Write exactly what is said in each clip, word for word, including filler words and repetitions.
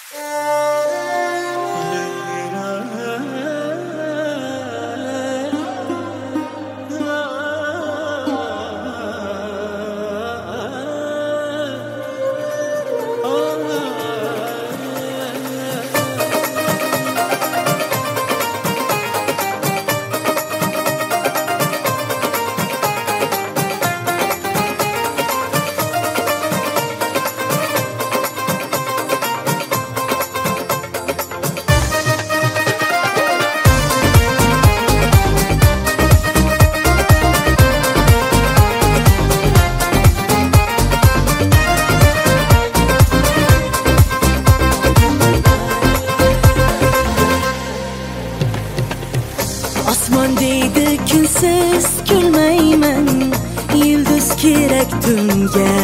Osmon deydi kunsiz kulmayman, yulduz kerak tunga.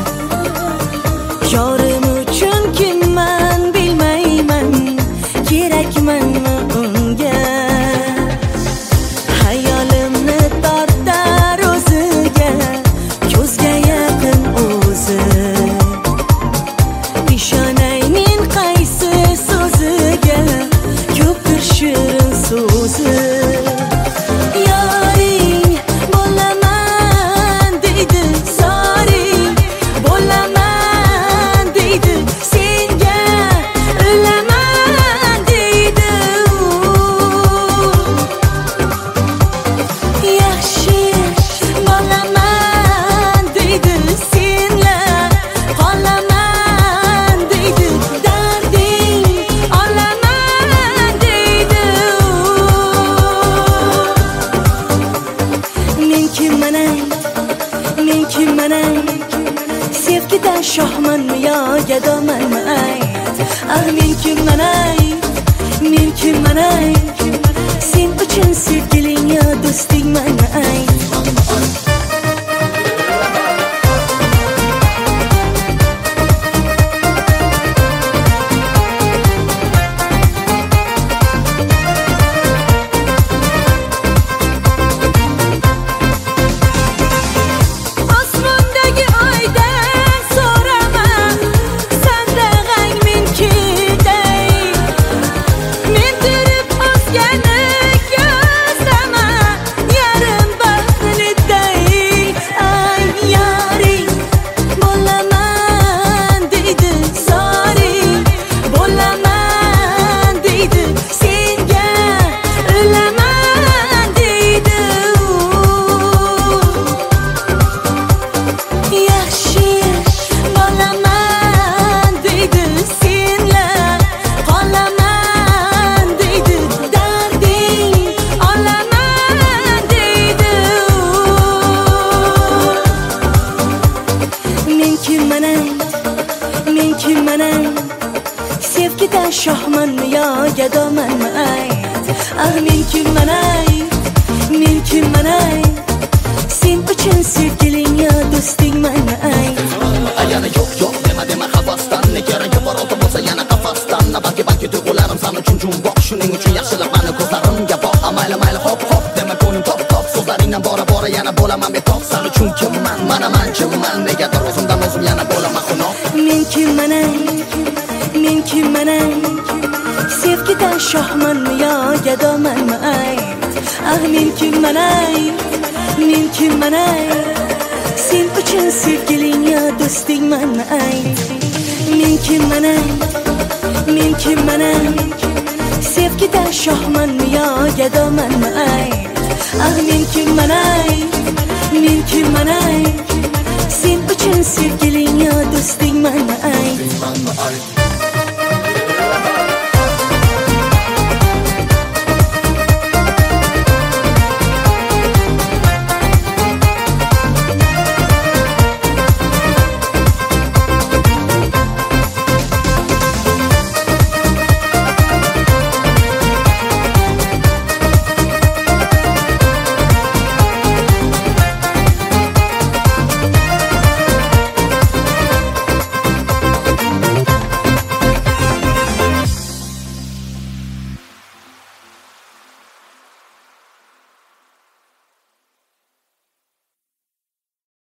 Yorim uchun kimman bilmayman, kerakmanmi unga. Hayolimni tortar o'ziga, ko'zga yaqin o'zi. Ishonayning qaysi so'ziga, ko'pdir shirin so'zi. Sevgidan shohmanmi yo gadomanmi ayt? Ah men kimman ayt, men kimman ayt? Sen uchun sevgiling yo do'stingmanmi ayt? Sevgidan shohmanmi yo gadomanmi ayt? Ah men kimman ayt, men kimman ayt? Sen uchun sevgiling yo do'stingmanmi ayt? Ayana yo'q yo'q dema dema havasdan, ne keragi bor olti bo'lsa yana qafasdan. Balki balki tuyg'ularim san uchun jumboq, shuning uchun yaxshilab mani ko'zlarimga boq. Mayli mayli hop hop dema ko'nglim top top, so'zlaringdan bora bora yana bo'laman betob. San uchun kimman, mana man kimman, negadir o'zimdan o'zim yana bo'laman xunob. Men kimman ayt, men kimman ayt? Sevgidan shohmanmi yo gadomanmi ayt? Ah men kimman ayt, men kimman ayt? Sen uchun sevgiling yo do'stingmanmi ayt? Men kimman ayt, men kimman ayt? Sevgidan shohmanmi yo gadomanmi ayt? Ah men kimman ayt, men kimman ayt? Sen uchun sevgiling yo do'stingmanmi ayt?